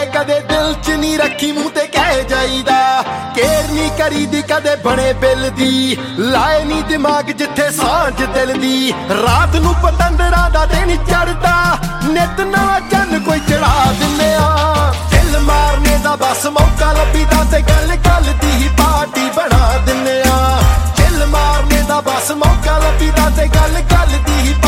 ਕਦੇ ਦਿਲ ਚ ਨਹੀਂ ਰੱਖੀ ਮੂੰਹ ਤੇ ਕਹਿ ਜਾਈਦਾ ਕੇਰ ਨਹੀਂ ਕਰੀਦੀ ਕਦੇ ਬਣੇ ਬਿੱਲ ਦੀ ਲਾਏ ਨਹੀਂ ਦਿਮਾਗ ਜਿੱਥੇ ਸਾਂਝ ਦਿਲ ਦੀ ਰਾਤ ਨੂੰ ਪਤੰਦਰਾਂ ਦਾ ਦਿਨ ਚੜਦਾ ਨਿਤ ਨਵਾਂ ਚੰਨ ਕੋਈ ਚੜਾ ਦਿੰਨੇ ਆ ਦਿਲ ਮਾਰਨੇ ਦਾ ਬਸ ਮੌਕਾ ਲੱਭੀਦਾ ਤੇ ਗੱਲ ਗੱਲ ਦੀ ਹੀ ਪਾਰਟੀ ਬਣਾ ਦਿੰਨੇ ਆ ਦਿਲ ਮਾਰਨੇ ਦਾ ਬਸ ਮੌਕਾ ਲੱਭੀਦਾ ਤੇ ਗੱਲ ਗੱਲ ਦੀ ਹੀ